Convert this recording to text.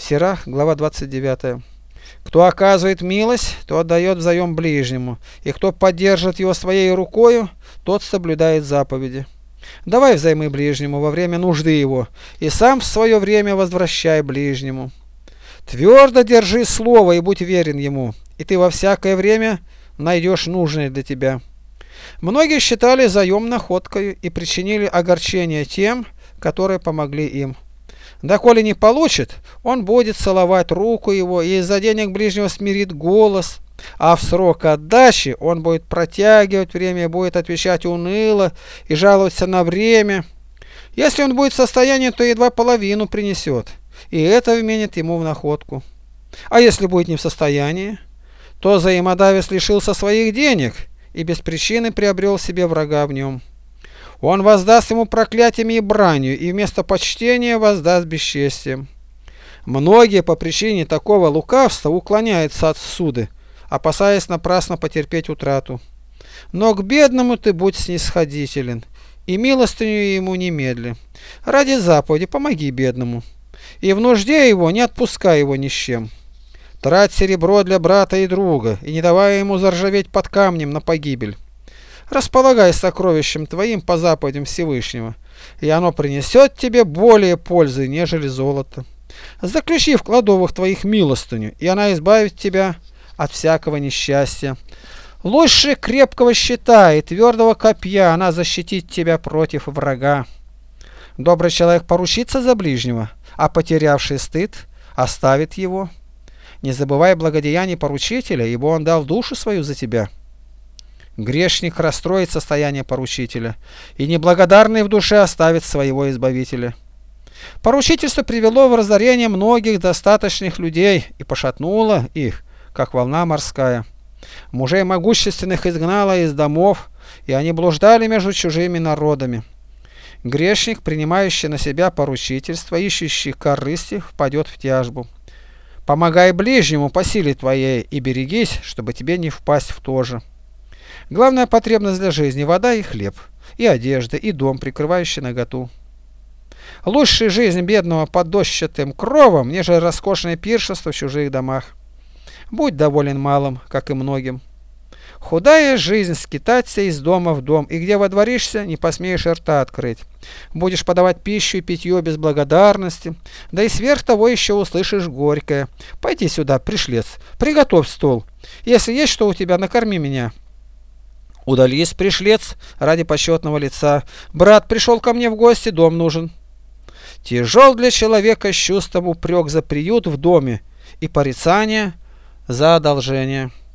Сирах, глава 29. Кто оказывает милость, то отдает взаим ближнему, и кто поддержит его своей рукою, тот соблюдает заповеди. Давай взаймы ближнему во время нужды его, и сам в свое время возвращай ближнему. Твердо держи слово и будь верен ему, и ты во всякое время найдешь нужное для тебя. Многие считали заем находкою и причинили огорчение тем, которые помогли им. Доколе не получит, он будет целовать руку его и из-за денег ближнего смирит голос, а в срок отдачи он будет протягивать время и будет отвечать уныло и жаловаться на время. Если он будет в состоянии, то едва половину принесет, и это вменит ему в находку. А если будет не в состоянии, то взаимодавец лишился своих денег и без причины приобрел себе врага в нем. Он воздаст ему проклятиями и бранью, и вместо почтения воздаст бесчестием. Многие по причине такого лукавства уклоняются от суды, опасаясь напрасно потерпеть утрату. Но к бедному ты будь снисходителен, и милостыню ему немедли. Ради заповеди помоги бедному, и в нужде его не отпускай его ни с чем. Трать серебро для брата и друга, и не давай ему заржаветь под камнем на погибель. Располагай сокровищем твоим по заповедям Всевышнего, и оно принесет тебе более пользы, нежели золото. Заключи в кладовых твоих милостыню, и она избавит тебя от всякого несчастья. Лучше крепкого щита и твердого копья она защитит тебя против врага. Добрый человек поручится за ближнего, а потерявший стыд оставит его. Не забывай благодеяний поручителя, ибо он дал душу свою за тебя. Грешник расстроит состояние поручителя, и неблагодарный в душе оставит своего избавителя. Поручительство привело в разорение многих достаточных людей и пошатнуло их, как волна морская. Мужей могущественных изгнало из домов, и они блуждали между чужими народами. Грешник, принимающий на себя поручительство, ищущий корысти, впадет в тяжбу. Помогай ближнему по силе твоей и берегись, чтобы тебе не впасть в то же. Главная потребность для жизни – вода и хлеб, и одежда, и дом, прикрывающий наготу. Лучше жизнь бедного под дощатым кровом, нежели роскошное пиршество в чужих домах. Будь доволен малым, как и многим. Худая жизнь скитаться из дома в дом, и где водворишься, не посмеешь рта открыть. Будешь подавать пищу и питье без благодарности, да и сверх того еще услышишь горькое. Пойди сюда, пришлец, приготовь стол. Если есть что у тебя, накорми меня. Удались, пришлец, ради почетного лица. Брат пришел ко мне в гости, дом нужен. Тяжел для человека с чувством упрек за приют в доме и порицание за одолжение.